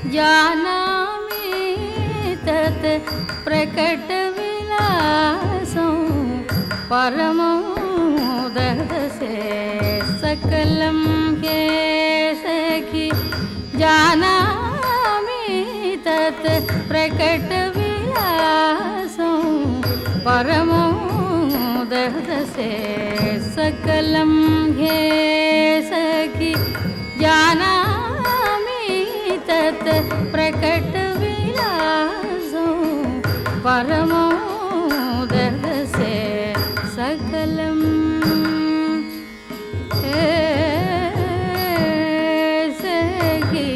जानामि तत् प्रकटविलासं परमोदसे सकलं हे सखि जानामि तत् प्रकटविलासं परमोदसे सकलं हे सखि जानामि तत् प्रकटविलासं परमोदसे सकलं हे सखि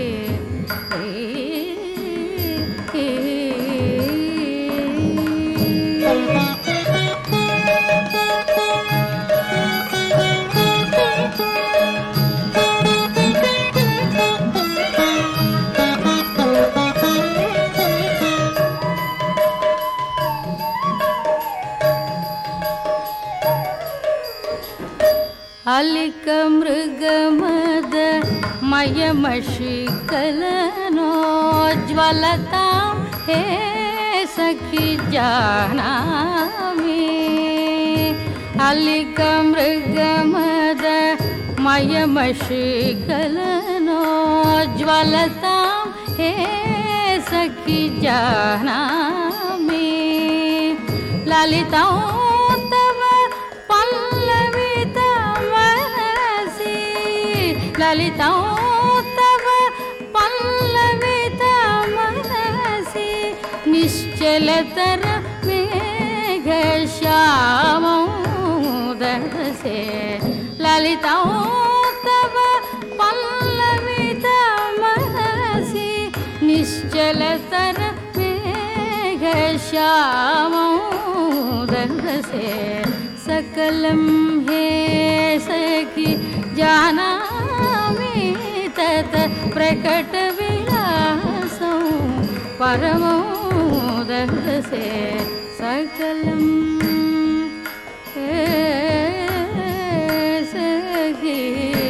अलिकमृगमद मयमशिकलनोज्ज्वलतां हे सखि जानामि अलिकमृगमद मयमशिकलनोज्ज्वलतां हे सखि जानामि ललितां ललितां तव पल्लवितमनसि निश्चलतर मेघश्यामोदसे ललितां तव पल्लवितमनसि निश्चलतर मेघश्यामोदसे सकलं हे सखि जानामि तत् प्रकटविलासं परमोदसे सकलं हे सखि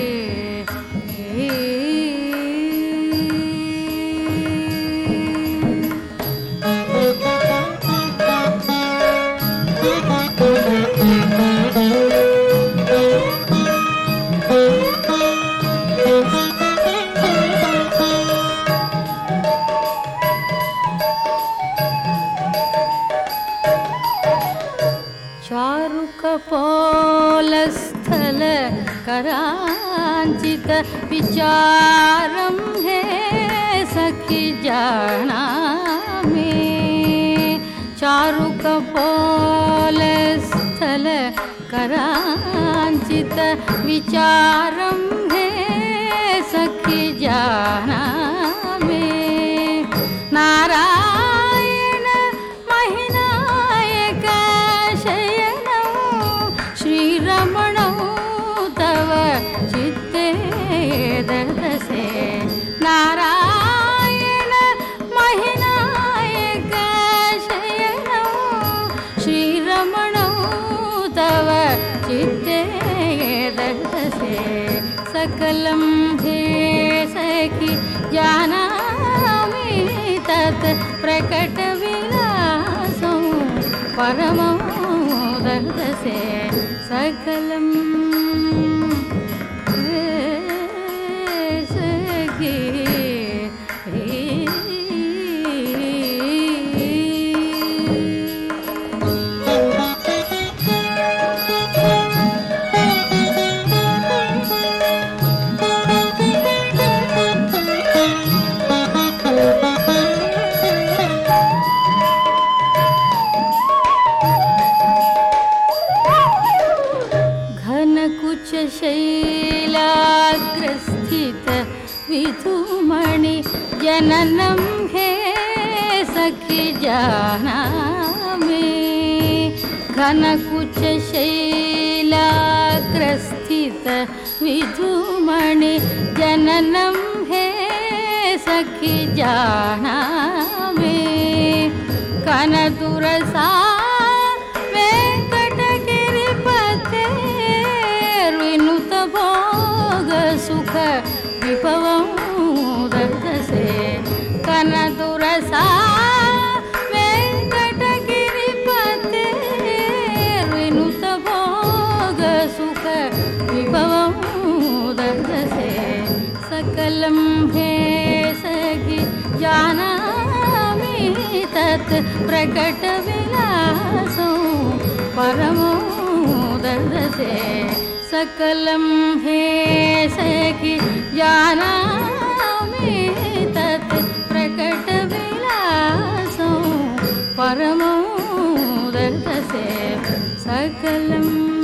चारुकपोलस्थल कराञ्चित विचारं हे सखि जानामि चारुकपोलस्थल कराञ्चित विचारं हे सखि जानामि नारायण महिनायक शयनं श्रीरमणौ तव चित्ते ददसे नारायण महिनायक शयनं श्रीरमणौ तव चित्ते ददसे सकलं हे सखि जानामि तत् प्रकटविलासं परमोदसे सकलं हे सखि शैलाग्रस्थित विधुमणि जननं हे सखि जानामि घनकुच शैलाग्रस्थित विधुमणि जननं हे सखि जानामि कनदुरसा भोग सुख विभवं ददसे जानामि तत् प्रकटविलासं परमोदसे सकलं हे सखि जानामि तत् प्रकटविलासं परमोदसे सकलम्